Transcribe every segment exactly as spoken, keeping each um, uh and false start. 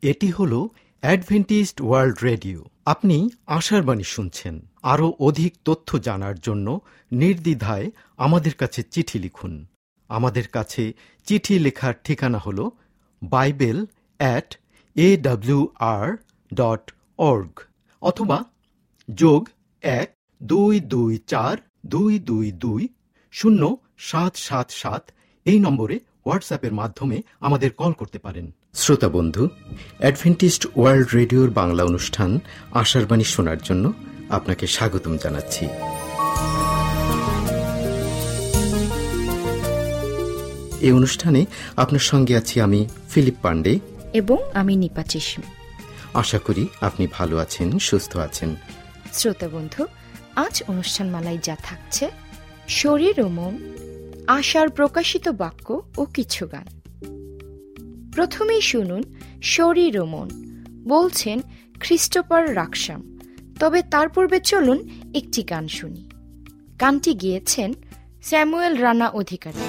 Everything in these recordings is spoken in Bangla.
এটি হল অ্যাডভেন্টিস্ট ওয়ার্ল্ড রেডিও। আপনি আশার বাণী শুনছেন। আরও অধিক তথ্য জানার জন্য নির্দ্বিধায় আমাদের কাছে চিঠি লিখুন। আমাদের কাছে চিঠি লেখার ঠিকানা হল Bible at A W R dot org অথবা যোগ এক দুই দুই চার দুই দুই দুই শূন্য সাত সাত সাত এই নম্বরে হোয়াটসঅ্যাপের মাধ্যমে আমাদের কল করতে পারেন। শ্রোতা বন্ধু, অ্যাডভেন্টিস্ট ওয়ার্ল্ড রেডিওর বাংলা অনুষ্ঠান আশার বাণী শোনার জন্য আপনাকে স্বাগতম জানাচ্ছি। এই অনুষ্ঠানে আপনার সঙ্গে আছি আমি ফিলিপ পান্ডে এবং আমি নিপা চিশমি। আশা করি আপনি ভালো আছেন, সুস্থ আছেন। শ্রোতা বন্ধু, আজ অনুষ্ঠান মালায় যা থাকছে: শরীর ও মন, আশার প্রকাশিত বাক্য ও কিছু গান। প্রথমেই শুনুন শরীর ও মন, বলছেন ক্রিস্টোফার রাকসাম। তবে তার পূর্বে চলুন একটি গান শুনি। গানটি গেয়েছেন স্যামুয়েল রানা অধিকারী।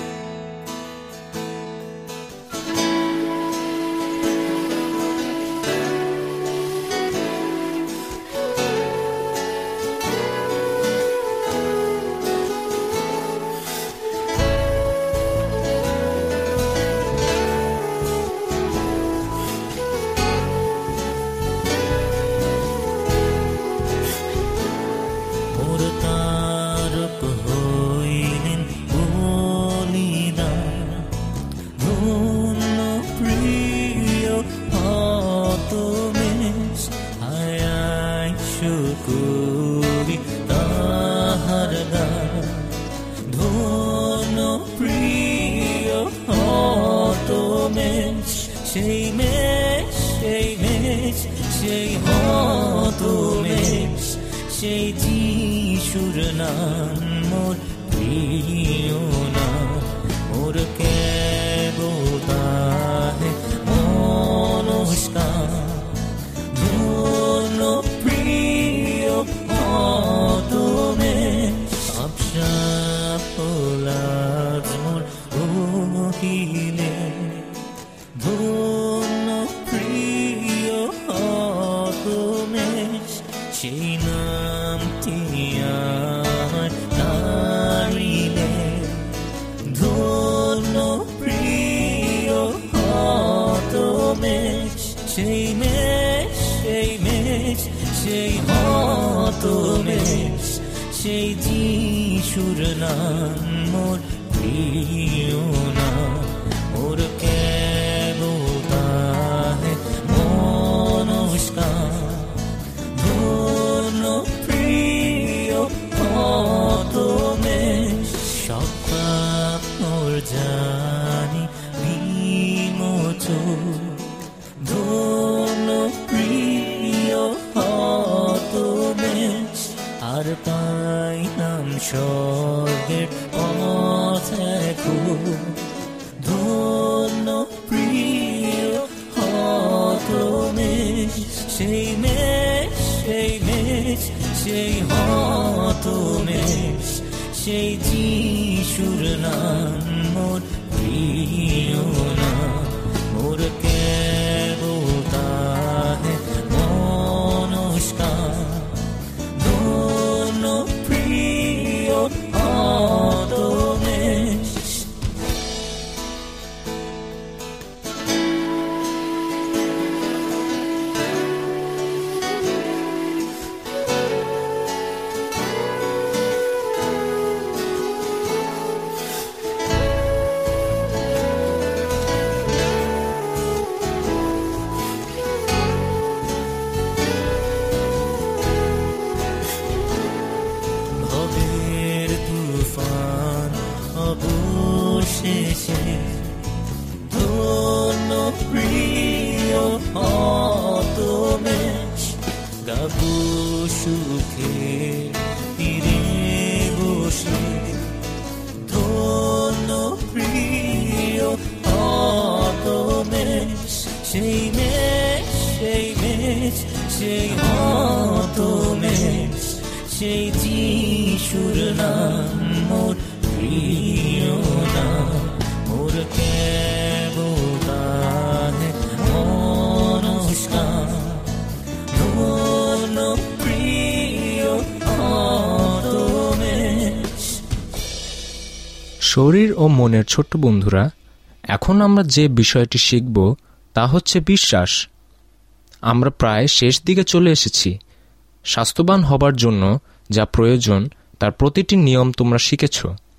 সেই যিশুর নাম মোর প্রিয় নাম, মোর কেবতাহে মনস্কার ধন্য প্রিয় তুমি সাপসাপলাজ মোর ওহিলে ধন্য প্রিয় তুমি সেই নামটি আমার নারিলে ধন্য প্রিয় তুমি সেই মেষ সেই মেষ সেই হতমেষ সেই যিশুর নাম মোর প্রিয় নাম, মোর কেবতাহে মনস্কার ধন্য প্রিয় হতমেষ সব মোর জানি বিমোচন ধন্য প্রিয় হতমেষ আর পাইলাম স্বর্গের পথ ধন্য প্রিয় হতমেষ সেই মেষ সেই মেষ সেই হতমেষ সেই যিশুর নাম মোর প্রিয় নাম, মোর কেবতাহে মনস্কার ধন্য প্রিয় হতমেষ। ধন্য প্রিয় হতমেষ গাবো সুখে তীরে বসে ধন্য প্রিয় হতমেষ সেই মেষ সেই মেষ সেই হতমেষ সেই যিশুর নাম মোর প্রিয় নাম, মোর কেবতাহে মনস্কার শরীর ও মনের ছোট্ট বন্ধুরা, এখন আমরা যে বিষয়টি শিখব তা হচ্ছে বিশ্বাস। আমরা প্রায় শেষ দিকে চলে এসেছি। স্বাস্থ্যবান হবার জন্য যা প্রয়োজন তার প্রতিটি নিয়ম তোমরা শিখেছ।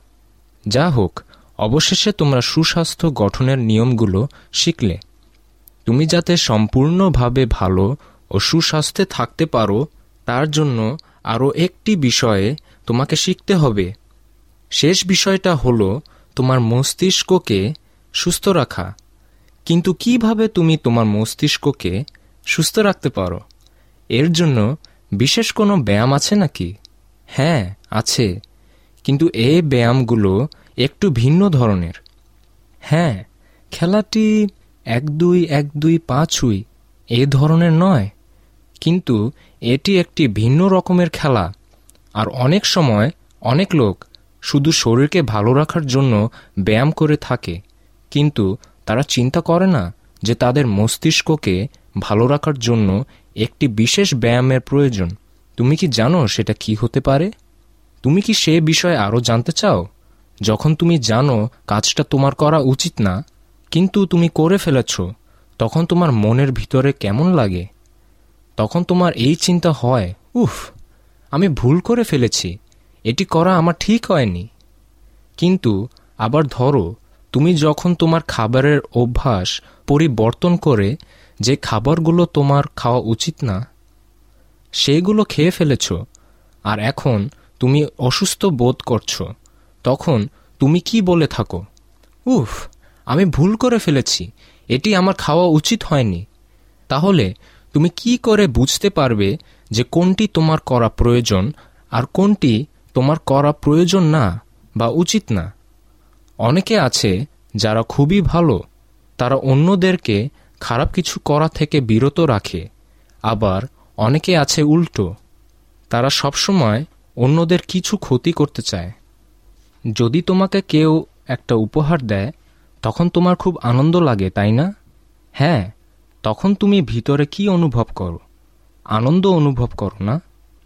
যা হোক, অবশেষে তোমরা সুস্বাস্থ্য গঠনের নিয়মগুলো শিখলে। তুমি যাতে সম্পূর্ণভাবে ভালো ও সুস্বাস্থ্যে থাকতে পারো তার জন্য আরও একটি বিষয়ে তোমাকে শিখতে হবে। শেষ বিষয়টা হলো তোমার মস্তিষ্ককে সুস্থ রাখা। কিন্তু কিভাবে তুমি তোমার মস্তিষ্ককে সুস্থ রাখতে পারো? এর জন্য বিশেষ কোনো ব্যায়াম আছে নাকি? হ্যাঁ, আছে, কিন্তু এই ব্যায়ামগুলো একটু ভিন্ন ধরনের। হ্যাঁ, খেলাটি এক দুই এক দুই পাঁচ ছুঁই এ ধরনের নয়, কিন্তু এটি একটি ভিন্ন রকমের খেলা। আর অনেক সময় অনেক লোক শুধু শরীরকে ভালো রাখার জন্য ব্যায়াম করে থাকে, কিন্তু তারা চিন্তা করে না যে তাদের মস্তিষ্ককে ভালো রাখার জন্য একটি বিশেষ ব্যায়ামের প্রয়োজন। তুমি কি জানো সেটা কি হতে পারে? তুমি কি সে বিষয়ে আরও জানতে চাও? যখন তুমি জানো কাজটা তোমার করা উচিত না, কিন্তু তুমি করে ফেলেছ, তখন তোমার মনের ভিতরে কেমন লাগে? তখন তোমার এই চিন্তা হয়, উফ, আমি ভুল করে ফেলেছি, এটি করা আমার ঠিক হয়নি। কিন্তু আবার ধরো, তুমি যখন তোমার খাবারের অভ্যাস পরিবর্তন করে যে খাবারগুলো তোমার খাওয়া উচিত না সেগুলো খেয়ে ফেলেছ, আর এখন তুমি অসুস্থ বোধ করছো, তখন তুমি কি বলে থাকো? উফ, আমি ভুল করে ফেলেছি, এটি আমার খাওয়া উচিত হয়নি। তাহলে তুমি কি করে বুঝতে পারবে যে কোনটি তোমার করা প্রয়োজন আর কোনটি তোমার করা প্রয়োজন না বা উচিত না? অনেকে আছে যারা খুবই ভালো, তারা অন্যদেরকে খারাপ কিছু করা থেকে বিরত রাখে। আবার অনেকে আছে উল্টো, তারা সবসময় অন্যদের কিছু ক্ষতি করতে চায়। যদি তোমাকে কেউ একটা উপহার দেয়, তখন তোমার খুব আনন্দ লাগে, তাই না? হ্যাঁ, তখন তুমি ভিতরে কি অনুভব করো? আনন্দ অনুভব করো না?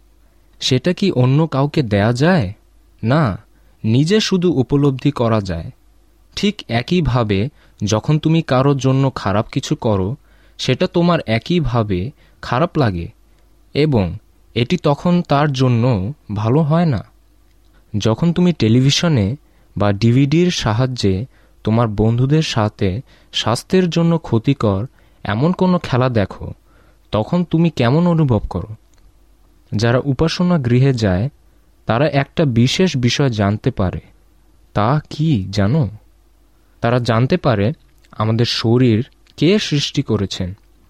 সেটা কি অন্য কাউকে দেয়া যায়? না, নিজে শুধু উপলব্ধি করা যায়। ঠিক একইভাবে যখন তুমি কারোর জন্য খারাপ কিছু করো, সেটা তোমার একইভাবে খারাপ লাগে, এবং এটি তখন তার জন্য ভালো হয় না। যখন তুমি টেলিভিশনে বা ডিভিডির সাহায্যে তোমার বন্ধুদের সাথে স্বাস্থ্যের জন্য ক্ষতিকর এমন কোনো খেলা দেখো, তখন তুমি কেমন অনুভব করো? যারা উপাসনা গৃহে যায় তারা একটা বিশেষ বিষয় জানতে পারে। তা কি জানো? তারা জানতে পারে আমাদের শরীর কে সৃষ্টি করেছেন,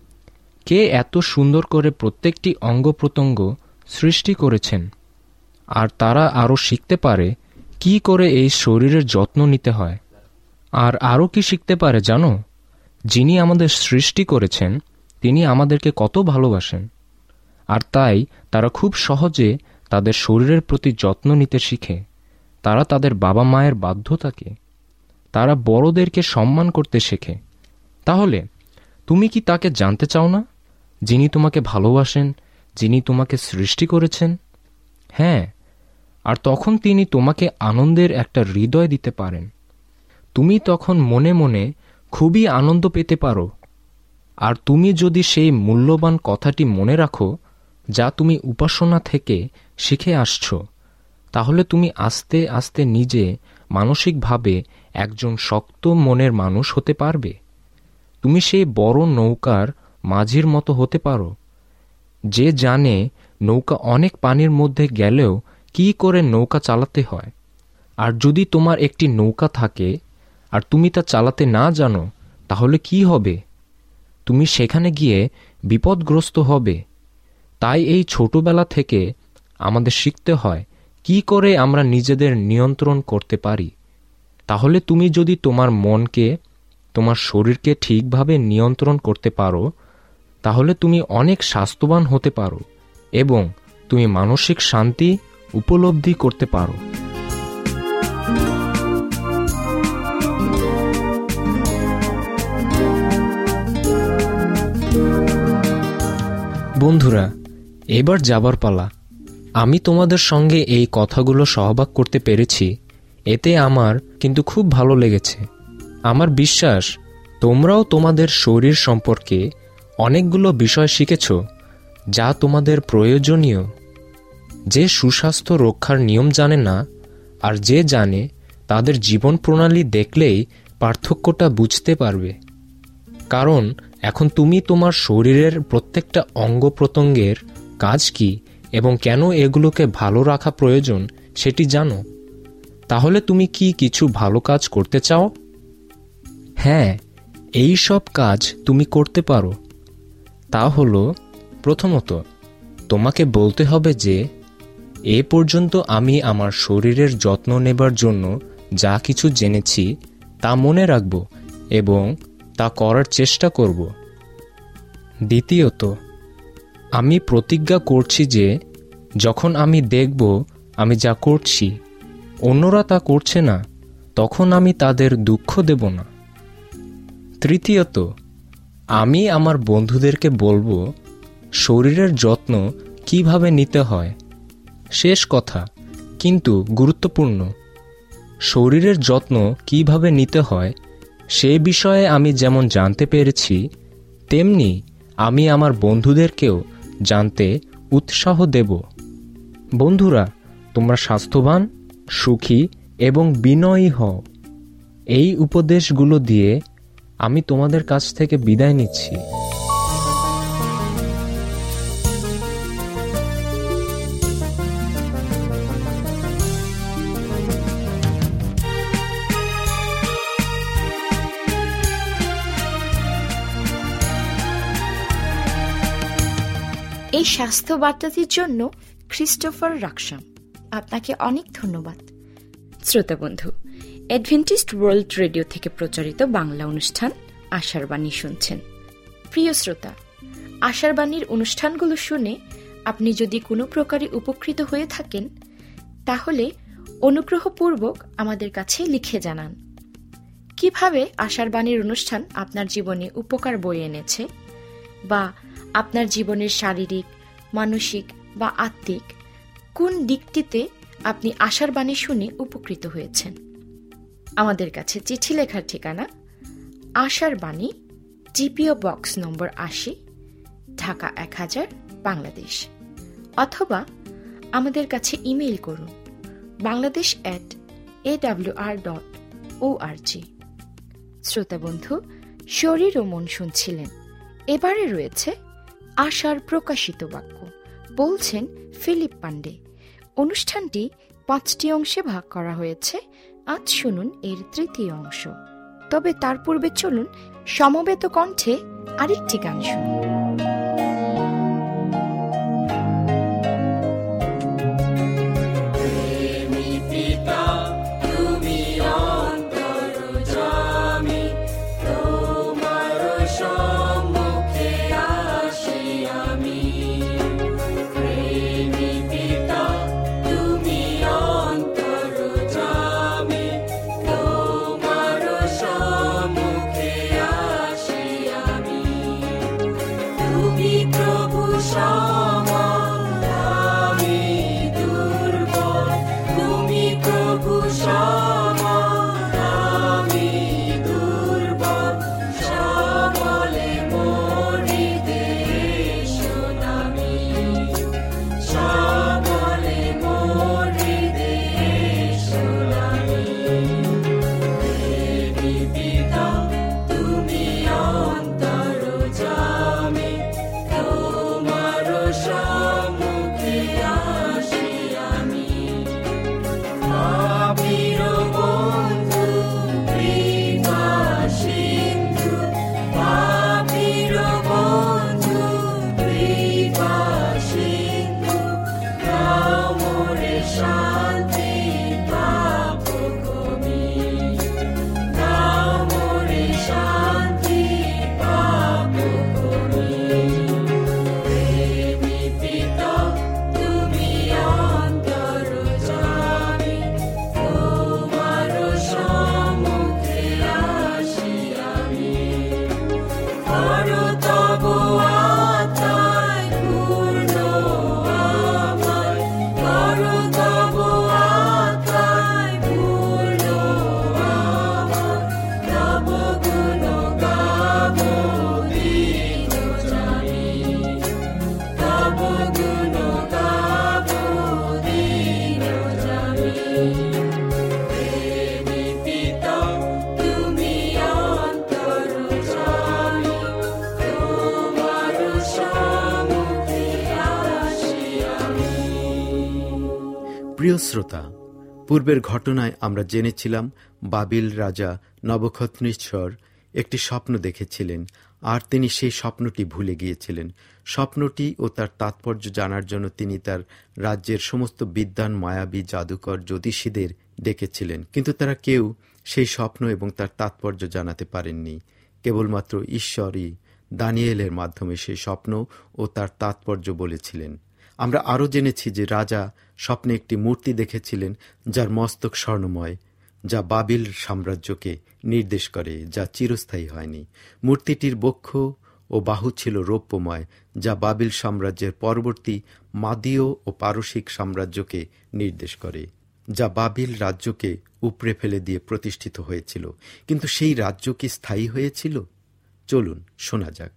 কে এত সুন্দর করে প্রত্যেকটি অঙ্গ প্রত্যঙ্গ সৃষ্টি করেছেন। আর তারা আরও শিখতে পারে কি করে এই শরীরের যত্ন নিতে হয়। আর আরও কি শিখতে পারে জানো? যিনি আমাদের সৃষ্টি করেছেন তিনি আমাদেরকে কত ভালোবাসেন। আর তাই তারা খুব সহজে তাদের শরীরের প্রতি যত্ন নিতে শিখে। তারা তাদের বাবা মায়ের বাধ্যতাকে, তারা বড়দেরকে সম্মান করতে শেখে। তাহলে তুমি কি তাকে জানতে চাও না, যিনি তোমাকে ভালোবাসেন, যিনি তোমাকে সৃষ্টি করেছেন? হ্যাঁ, আর তখন তিনি তোমাকে আনন্দের একটা হৃদয় দিতে পারেন। তুমি তখন মনে মনে খুবই আনন্দ পেতে পারো। আর তুমি যদি সেই মূল্যবান কথাটি মনে রাখো যা তুমি উপাসনা থেকে শিখে আসছো, তাহলে তুমি আস্তে আস্তে নিজে মানসিকভাবে একজন শক্ত মনের মানুষ হতে পারবে। তুমি সেই বড় নৌকার মাঝির মতো হতে পারো, যে জানে নৌকা অনেক পানির মধ্যে গেলেও কি করে নৌকা চালাতে হয়। আর যদি তোমার একটি নৌকা থাকে আর তুমি তা চালাতে না জানো, তাহলে কি হবে? তুমি সেখানে গিয়ে বিপদগ্রস্ত হবে। তাই এই ছোটবেলা থেকে আমাদের শিখতে হয় কি করে আমরা নিজেদের নিয়ন্ত্রণ করতে পারি। তাহলে তুমি যদি তোমার মনকে, তোমার শরীরকে ঠিকভাবে নিয়ন্ত্রণ করতে পারো, তাহলে তুমি অনেক স্বাস্থ্যবান হতে পারো এবং তুমি মানসিক শান্তি উপলব্ধি করতে পারো। বন্ধুরা, এবার যাবার পালা। আমি তোমাদের সঙ্গে এই কথাগুলো সহবাগ করতে পেরেছি, এতে আমার কিন্তু খুব ভালো লেগেছে। আমার বিশ্বাস তোমরাও তোমাদের শরীর সম্পর্কে অনেকগুলো বিষয় শিখেছ যা তোমাদের প্রয়োজনীয়। যে সুস্বাস্থ্য রক্ষার নিয়ম জানে না আর যে জানে, তাদের জীবন প্রণালী দেখলেই পার্থক্যটা বুঝতে পারবে। কারণ এখন তুমি তোমার শরীরের প্রত্যেকটা অঙ্গ প্রত্যঙ্গের কাজ কি এবং কেন এগুলোকে ভালো রাখা প্রয়োজন সেটি জানো। তাহলে তুমি কি কিছু ভালো কাজ করতে চাও? হ্যাঁ, এই সব কাজ তুমি করতে পারো। তা হলো, প্রথমত তোমাকে বলতে হবে যে এ পর্যন্ত আমি আমার শরীরের যত্ন নেবার জন্য যা কিছু জেনেছি তা মনে রাখব এবং তা করার চেষ্টা করব। দ্বিতীয়ত, আমি প্রতিজ্ঞা করছি যে যখন আমি দেখব আমি যা করছি অন্যরা তা করছে না, তখন আমি তাদের দুঃখ দেব না। তৃতীয়ত, আমি আমার বন্ধুদেরকে বলবো শরীরের যত্ন কিভাবে নিতে হয়। শেষ কথা কিন্তু গুরুত্বপূর্ণ, শরীরের যত্ন কিভাবে নিতে হয় সে বিষয়ে আমি যেমন জানতে পেরেছি, তেমনি আমি আমার বন্ধুদেরকেও জানতে উৎসাহ দেব। বন্ধুরা, তোমরা স্বাস্থ্যবান, সুখী এবং বিনয়ী হও। এই উপদেশগুলো দিয়ে আমি তোমাদের কাছ থেকে বিদায় নিচ্ছি। এই স্বাস্থ্য বার্তাটির জন্য ক্রিস্টোফার রাকসাম আপনাকে অনেক ধন্যবাদ। শ্রোতা বন্ধু, অ্যাডভেন্টিস্ট ওয়ার্ল্ড রেডিও থেকে প্রচারিত বাংলা অনুষ্ঠান আশার বাণী শুনছেন। প্রিয় শ্রোতা, আশার বাণীর অনুষ্ঠানগুলো শুনে আপনি যদি কোনো প্রকারে উপকৃত হয়ে থাকেন, তাহলে অনুগ্রহপূর্বক আমাদের কাছে লিখে জানান কিভাবে আশার বাণীর অনুষ্ঠান আপনার জীবনে উপকার বয়ে এনেছে, বা আপনার জীবনের শারীরিক, মানসিক বা আত্মিক কোন দিকটিতে আপনি আশার বাণী শুনে উপকৃত হয়েছেন। আমাদের কাছে চিঠি লেখার ঠিকানা আশার বাণী, জিপিও বক্স নম্বর আশি, ঢাকা এক হাজার, বাংলাদেশ। অথবা আমাদের কাছে ইমেইল করুন Bangladesh at A W R dot O R G. শ্রোতা বন্ধু, শরীর ও মন শুনছিলেন। এবারে রয়েছে আশার প্রকাশিত বাক্য, বলছেন ফিলিপ পান্ডে। অনুষ্ঠানটি পাঁচটি অংশে ভাগ করা হয়েছে। আজ শুনুন এর তৃতীয় অংশ। তবে তার পূর্বে চলুন সমবেত কণ্ঠে আরেকটি গান শুনুন। Tomorrow প্রিয় শ্রোতা, পূর্বের ঘটনায় আমরা জেনেছিলাম বাবিল রাজা নবুখদনেছর একটি স্বপ্ন দেখেছিলেন, আর তিনি সেই স্বপ্নটি ভুলে গিয়েছিলেন। স্বপ্নটি ও তার তাৎপর্য জানার জন্য তিনি তার রাজ্যের সমস্ত বিদ্বান, মায়াবী, জাদুকর, জ্যোতিষীদের ডেকেছিলেন, কিন্তু তারা কেউ সেই স্বপ্ন এবং তার তাৎপর্য জানাতে পারেননি। কেবলমাত্র ঈশ্বরই দানিয়েলের মাধ্যমে সেই স্বপ্ন ও তার তাৎপর্য বলেছিলেন। আমরা আরও জেনেছি যে রাজা স্বপ্নে একটি মূর্তি দেখেছিলেন যার মস্তক স্বর্ণময়, যা বাবিল সাম্রাজ্যকে নির্দেশ করে, যা চিরস্থায়ী হয়নি। মূর্তিটির বক্ষ ও বাহু ছিল রৌপ্যময়, যা বাবিল সাম্রাজ্যের পরবর্তী মাদীয় ও পারসিক সাম্রাজ্যকে নির্দেশ করে, যা বাবিল রাজ্যকে উপড়ে ফেলে দিয়ে প্রতিষ্ঠিত হয়েছিল। কিন্তু সেই রাজ্য কি স্থায়ী হয়েছিল? চলুন শোনা যাক।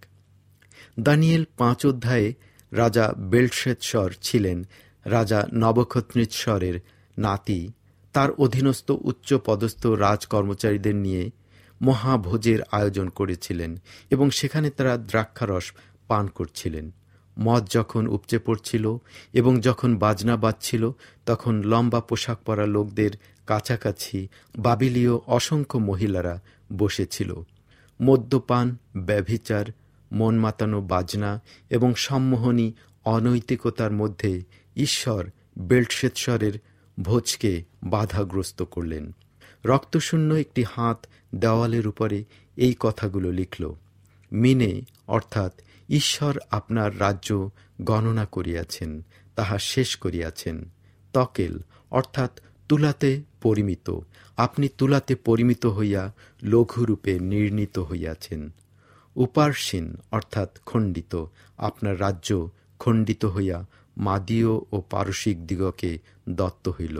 দানিয়েল পাঁচ অধ্যায়ে রাজা বেলশেৎসর ছিলেন রাজা নবুখদনেছরের নাতি। তার অধীনস্থ উচ্চ পদস্থ রাজ কর্মচারীদের নিয়ে মহাভোজের আয়োজন করেছিলেন এবং সেখানে তারা দ্রাক্ষারস পান করছিলেন। মদ যখন উপচে পড়ছিল এবং যখন বাজনা বাজছিল, তখন লম্বা পোশাক পরা লোকদের কাছাকাছি বাবিলীয় অসংখ্য মহিলারা বসেছিল। মদ্যপান, ব্যভিচার, মন মাতানো বাজনা এবং সম্মোহনী অনৈতিকতার মধ্যে ঈশ্বর বেলশেৎসরের ভোজকে বাধাগ্রস্ত করলেন। রক্তশূন্য একটি হাত দেওয়ালের উপরে এই কথাগুলো লিখল: মিনে, অর্থাৎ ঈশ্বর আপনার রাজ্য গণনা করিয়াছেন, তাহা শেষ করিয়াছেন। তকেল, অর্থাৎ তুলাতে পরিমিত, আপনি তুলাতে পরিমিত হইয়া লঘুরূপে নির্ণীত হইয়াছেন। উপার্সীন, অর্থাৎ খণ্ডিত, আপনার রাজ্য খণ্ডিত হইয়া মাদীয় ও পারসিক দিগকে দত্ত হইল।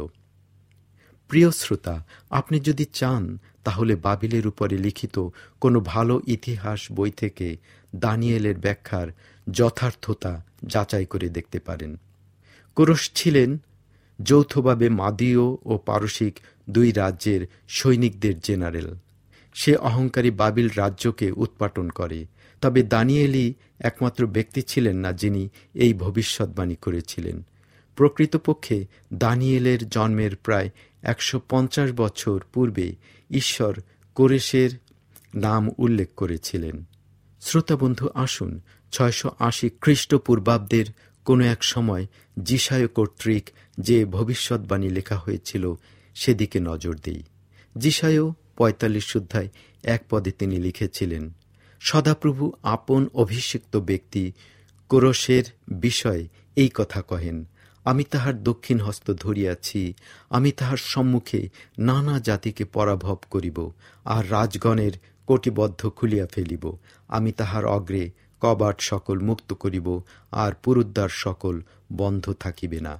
প্রিয় শ্রোতা, আপনি যদি চান তাহলে বাবিলের উপরে লিখিত কোনো ভালো ইতিহাস বই থেকে দানিয়েলের ব্যাখ্যার যথার্থতা যাচাই করে দেখতে পারেন। কোরশ ছিলেন যৌথভাবে মাদীয় ও পারসিক দুই রাজ্যের সৈনিকদের জেনারেল। সে অহংকারী বাবিল রাজ্যকে উৎপাটন করে। তবে দানিয়েলই একমাত্র ব্যক্তি ছিলেন না যিনি এই ভবিষ্যৎবাণী করেছিলেন। প্রকৃতপক্ষে দানিয়েলের জন্মের প্রায় একশো পঞ্চাশ বছর পূর্বে ঈশ্বর কোরেশের নাম উল্লেখ করেছিলেন। শ্রোতাবন্ধু, আসুন ছয়শো আশি খ্রিস্টপূর্বাব্দের কোনো এক সময় যিশায় কর্তৃক যে ভবিষ্যৎবাণী লেখা হয়েছিল সেদিকে নজর দেই। যিশায় পঁয়তাল্লিশ অধ্যায় এক পদে তিনি লিখেছিলেন: সদাপ্রভু আপন অভিষিক্ত ব্যক্তি কোরশের বিষয়ে এই কথা কহেন, আমি তাহার দক্ষিণ হস্ত ধরিয়াছি, আমি তাহার সম্মুখে নানা জাতিকে পরাভব করিব, আর রাজগণের কটিবদ্ধ খুলিয়া ফেলিব। আমি তাহার অগ্রে কবাট সকল মুক্ত করিব, আর পুরুদ্বার সকল বন্ধ থাকিবে না।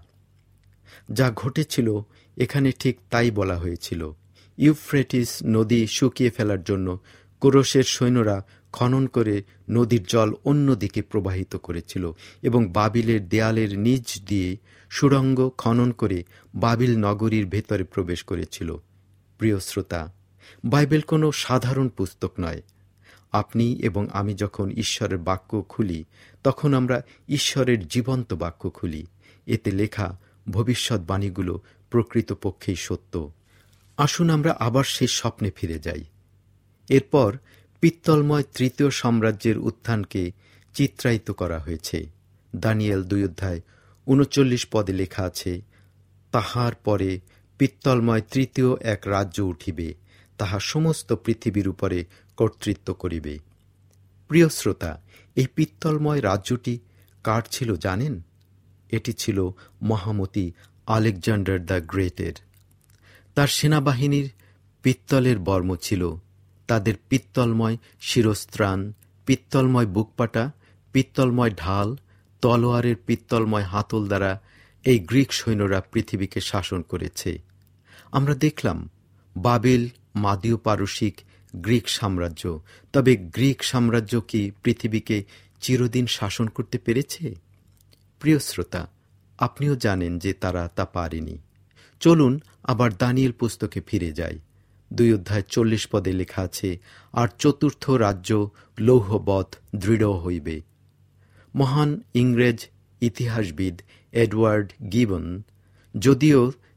যা ঘটেছিল এখানে ঠিক তাই বলা হয়েছিল। ইউফ্রেটিস নদী শুকিয়ে ফেলার জন্য কোরশের সৈন্যরা খনন করে নদীর জল অন্যদিকে প্রবাহিত করেছিল এবং বাবিলের দেয়ালের নিচ দিয়ে সুড়ঙ্গ খনন করে বাবিল নগরীর ভেতরে প্রবেশ করেছিল। প্রিয় শ্রোতা, বাইবেল কোনো সাধারণ পুস্তক নয়। আপনি এবং আমি যখন ঈশ্বরের বাক্য খুলি, তখন আমরা ঈশ্বরের জীবন্ত বাক্য খুলি। এতে লেখা ভবিষ্যৎবাণীগুলো প্রকৃতপক্ষেই সত্য। আসুন আমরা আবার সেই স্বপ্নে ফিরে যাই। এরপর পিত্তলময় তৃতীয় সাম্রাজ্যের উত্থানকে চিত্রায়িত করা হয়েছে। দানিয়েল দুই অধ্যায় উনচল্লিশ পদে লেখা আছে: তাহার পরে পিত্তলময় তৃতীয় এক রাজ্য উঠিবে, তাহা সমস্ত পৃথিবীর উপরে কর্তৃত্ব করিবে। প্রিয় শ্রোতা, এই পিত্তলময় রাজ্যটি কার ছিল জানেন? এটি ছিল মহামতি আলেকজান্ডার দ্য গ্রেটের। তার সেনাবাহিনীর পিত্তলের বর্ম ছিল, তাদের পিত্তলময় শিরস্ত্রাণ, পিত্তলময় বুকপাটা, পিত্তলময় ঢাল, তলোয়ারের পিত্তলময় হাতল দ্বারা এই গ্রিক সৈন্যরা পৃথিবীকে শাসন করেছে। আমরা দেখলাম বাবিল মাদীয় পারসিক গ্রিক সাম্রাজ্য। তবে গ্রিক সাম্রাজ্য কি পৃথিবীকে চিরদিন শাসন করতে পেরেছে? প্রিয় শ্রোতা, আপনিও জানেন যে তারা তা পারেনি। চলুন আবার দানিয়েল পুস্তকে ফিরে যাই। দুই অধ্যায় চল্লিশ পদে লেখা আছে: আর চতুর্থ রাজ্য লৌহবৎ দৃঢ় হইবে। মহান ইংরেজ ইতিহাসবিদ এডওয়ার্ড গিবন যদিও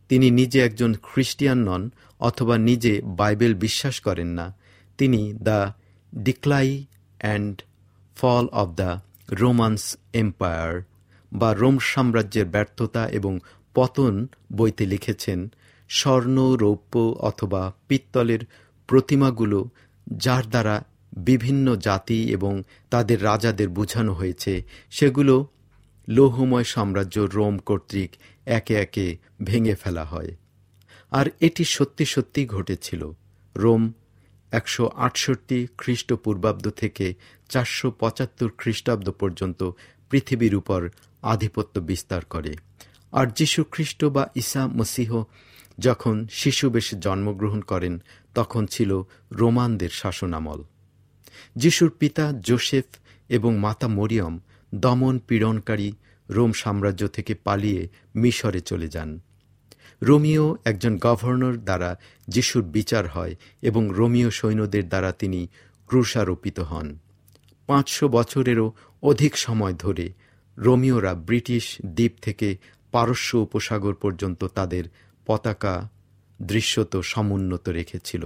তিনি নিজে একজন খ্রিস্টিয়ান নন অথবা নিজে বাইবেল বিশ্বাস করেন না, তিনি the decline and fall of the Roman empire বা রোম সাম্রাজ্যের ব্যর্থতা এবং পতন বইতে লিখেছেন, স্বর্ণ, রৌপ্য অথবা পিত্তলের প্রতিমাগুলো যার দ্বারা বিভিন্ন জাতি এবং তাদের রাজাদের বোঝানো হয়েছে, সেগুলো লৌহময় সাম্রাজ্য রোম কর্তৃক একে একে ভেঙে ফেলা হয়। আর এটি সত্যি সত্যি ঘটেছিল। রোম একশো আটষট্টি খ্রিস্টপূর্বাব্দ থেকে চারশো পঁচাত্তর খ্রিস্টাব্দ পর্যন্ত পৃথিবীর উপর আধিপত্য বিস্তার করে। আর যীশু খ্রিস্ট বা ঈসা মসীহ যখন শিশু বেশে জন্মগ্রহণ করেন, তখন ছিল রোমানদের শাসনামল। যিশুর পিতা জোসেফ এবং মাতা মরিয়ম দমন পীড়নকারী রোম সাম্রাজ্য থেকে পালিয়ে মিশরে চলে যান। রোমীয় একজন গভর্নর দ্বারা যিশুর বিচার হয় এবং রোমীয় সৈন্যদের দ্বারা তিনি ক্রুশারোপিত হন। পাঁচশো বছরেরও অধিক সময় ধরে রোমীয়রা ব্রিটিশ দ্বীপ থেকে পারস্য উপসাগর পর্যন্ত তাদের পতাকা দৃশ্যত সমুন্নত রেখেছিল।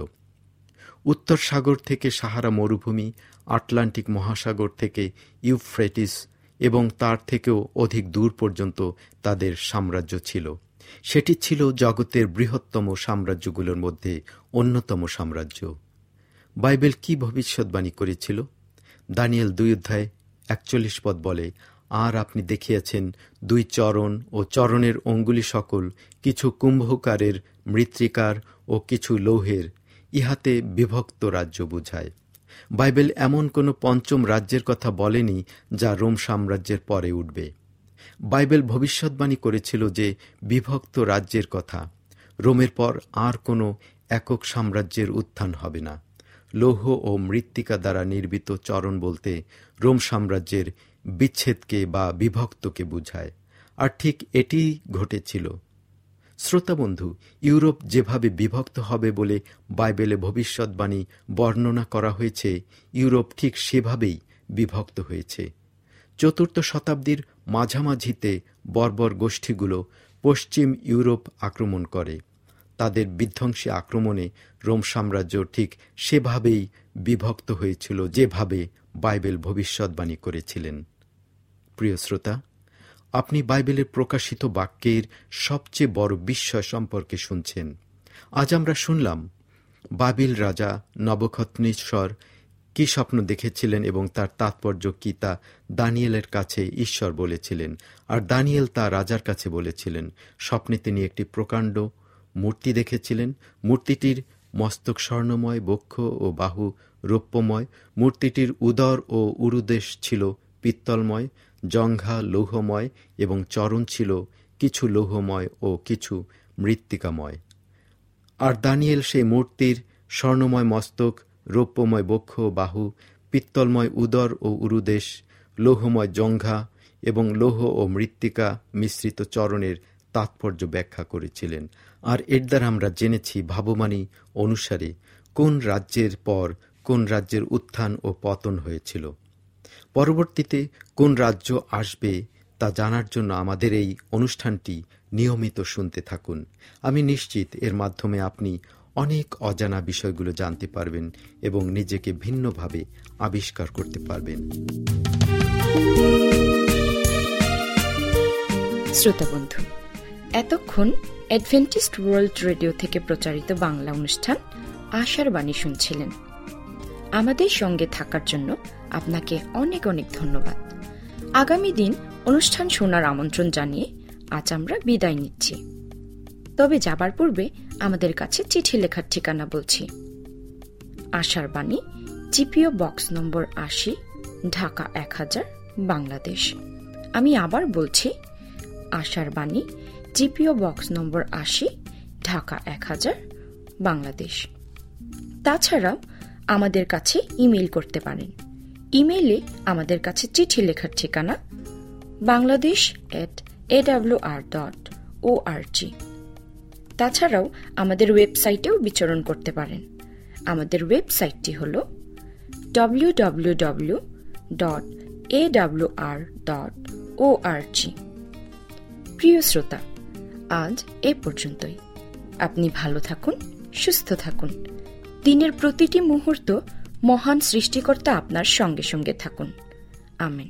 উত্তর সাগর থেকে সাহারা মরুভূমি, আটলান্টিক মহাসাগর থেকে ইউফ্রেটিস এবং তার থেকেও অধিক দূর পর্যন্ত তাদের সাম্রাজ্য ছিল। সেটি ছিল জগতের বৃহত্তম সাম্রাজ্যগুলোর মধ্যে অন্যতম সাম্রাজ্য। বাইবেল কি ভবিষ্যৎবাণী করেছিল? দানিয়েল দুই অধ্যায় একচল্লিশ পদ বলে, আর আপনি দেখিয়াছেন দুই চরণ ও চরণের অঙ্গুলি সকল, কিছু কুম্ভকারের মৃত্তিকার ও কিছু লৌহের, ইহাতে বিভক্ত রাজ্য বুঝায়। বাইবেল এমন কোনো পঞ্চম রাজ্যের কথা বলেনি যা রোম সাম্রাজ্যের পরে উঠবে। বাইবেল ভবিষ্যৎবাণী করেছিল যে বিভক্ত রাজ্যের কথা। রোমের পর আর কোনো একক সাম্রাজ্যের উত্থান হবে না। লৌহ ও মৃত্তিকা দ্বারা নির্মিত চরণ বলতে রোম সাম্রাজ্যের বিচ্ছেদকে বা বিভক্তকে বুঝায়। আর ঠিক এটি ঘটেছিল। শ্রোতাবন্ধু, ইউরোপ যেভাবে বিভক্ত হবে বলে বাইবেলে ভবিষ্যৎবাণী বর্ণনা করা হয়েছে, ইউরোপ ঠিক সেভাবেই বিভক্ত হয়েছে। চতুর্থ শতাব্দীর মাঝামাঝিতে বর্বর গোষ্ঠীগুলো পশ্চিম ইউরোপ আক্রমণ করে। তাদের বিধ্বংসী আক্রমণে রোম সাম্রাজ্য ঠিক সেভাবেই বিভক্ত হয়েছিল যেভাবে বাইবেল ভবিষ্যৎবাণী করেছিলেন। প্রিয় শ্রোতা, আপনি বাইবেলের প্রকাশিত বাক্যের সবচেয়ে বড় বিস্ময় সম্পর্কে শুনছেন। আজ আমরা শুনলাম বাবিল রাজা নবুকদনেছর কি স্বপ্ন দেখেছিলেন এবং তার তাৎপর্য কি তা দানিয়েলের কাছে ঈশ্বর বলেছিলেন। আর দানিয়েল তা রাজার কাছে বলেছিলেন। স্বপ্নে তিনি একটি প্রকাণ্ড মূর্তি দেখেছিলেন। মূর্তিটির মস্তক স্বর্ণময়, বক্ষ ও বাহু রৌপ্যময়। মূর্তিটির উদর ও উরুদেশ ছিল পিত্তলময়, জঙ্ঘা লৌহময় এবং চরণ ছিল কিছু লৌহময় ও কিছু মৃত্তিকাময়। আর দানিয়েল সেই মূর্তির স্বর্ণময় মস্তক, রৌপ্যময় বক্ষ বাহু, পিত্তলময় উদর ও উরুদেশ, লৌহময় জঙ্ঘা এবং লৌহ ও মৃত্তিকা মিশ্রিত চরণের তাৎপর্য ব্যাখ্যা করেছিলেন। আর এর দ্বারা আমরা জেনেছি ভাবমানী অনুসারে কোন রাজ্যের পর কোন রাজ্যের উত্থান ও পতন হয়েছিল। পরবর্তীতে কোন রাজ্য আসবে তা জানার জন্য আমাদের এই অনুষ্ঠানটি নিয়মিত শুনতে থাকুন। আমি নিশ্চিত এর মাধ্যমে আপনি অনেক অজানা বিষয়গুলো জানতে পারবেন এবং নিজেকে ভিন্নভাবে আবিষ্কার করতে পারবেন। শ্রোতা বন্ধু, এতক্ষণ অ্যাডভেন্টিস্ট ওয়ার্ল্ড রেডিও থেকে প্রচারিত বাংলা অনুষ্ঠান আশার বাণী শুনছিলেন। আমাদের সঙ্গে থাকার জন্য আপনাকে অনেক অনেক ধন্যবাদ। আগামী দিন অনুষ্ঠান শোনার আমন্ত্রণ জানিয়ে আজ আমরা বিদায় নিচ্ছি। তবে যাবার পূর্বে আমাদের কাছে চিঠি লেখার ঠিকানা বলছি। আশার বাণী, জিপিও বক্স নম্বর আশি, ঢাকা এক হাজার, বাংলাদেশ। আমি আবার বলছি, আশার বাণী, জিপিও বক্স নম্বর আশি, ঢাকা এক হাজার, বাংলাদেশ। তাছাড়াও আমাদের কাছে ইমেইল করতে পারেন। ইমেইলে আমাদের কাছে চিঠি লেখার ঠিকানা Bangladesh at A W R dot O R G. তাছাড়াও আমাদের ওয়েবসাইটেও বিচরণ করতে পারেন। আমাদের ওয়েবসাইটটি হল W W W dot A W R dot O R G. প্রিয় শ্রোতা, আজ এ পর্যন্তই। আপনি ভালো থাকুন, সুস্থ থাকুন। দিনের প্রতিটি মুহূর্ত মহান সৃষ্টিকর্তা আপনার সঙ্গে সঙ্গে থাকুন। আমেন।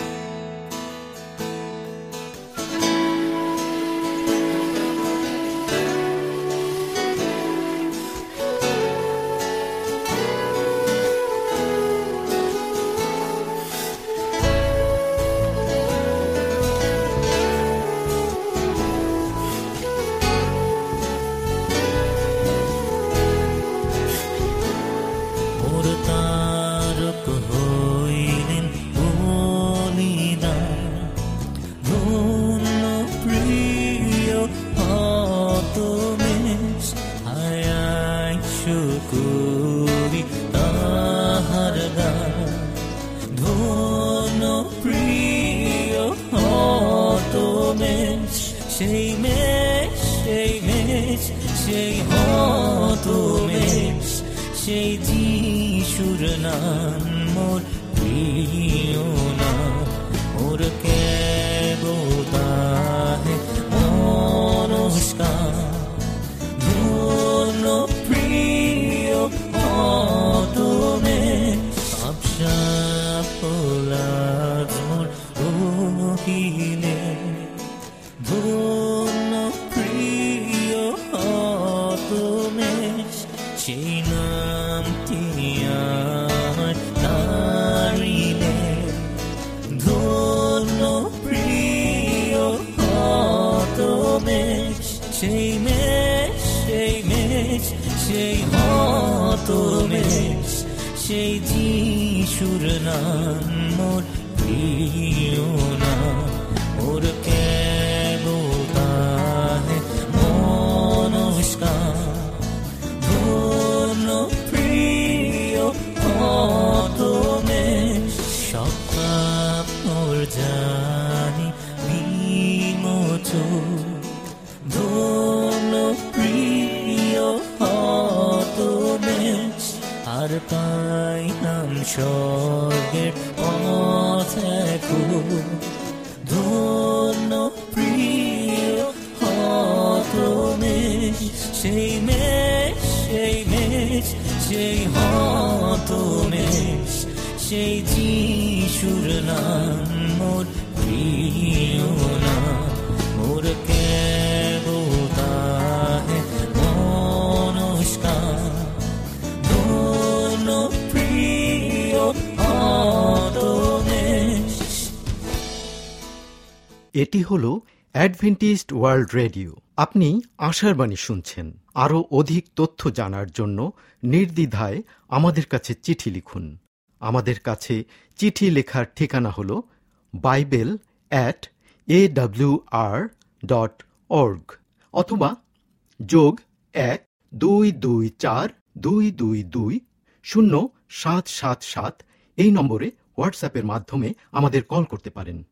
সেই যিশুর নাম মোর প্রিয় নাম, মোর কেবতা হে মনস্কার ধন্য প্রিয় তুমি সাপসাপলাজ মোর রহিলে ধন্য প্রিয় তুমি সেই নামটি আমার তারিলে ধন্য প্রিয় তুমি সেই মেষ সেই মেষ সেই হতমেষ সেই যিশুর নাম মোর প্রিয় নাম, মোর কেবতা হে মনস্কার ধন্য প্রিয় হতমেষ সব মোর জানি বিমোচন ধন্য প্রিয় হতমেষ আর পাইলাম স্বর্গের পথ ধন্য প্রিয় হতমেষ সেই মেষ সেই মেষ সেই হতমেষ সেই যিশুর নাম মোর প্রিয় নাম, মোর কেবতা হে মনস্কার ধন্য প্রিয় হতমেষ। এটি হল অ্যাডভেন্টিস্ট ওয়ার্ল্ড রেডিও। আপনি আশার বাণী শুনছেন। আরও অধিক তথ্য জানার জন্য নির্দ্বিধায় আমাদের কাছে চিঠি লিখুন। আমাদের কাছে চিঠি লেখার ঠিকানা হল Bible at A W R dot org অথবা যোগ এক দুই দুই চার দুই দুই দুই শূন্য সাত সাত সাত এই নম্বরে হোয়াটসঅ্যাপের মাধ্যমে আমাদের কল করতে পারেন।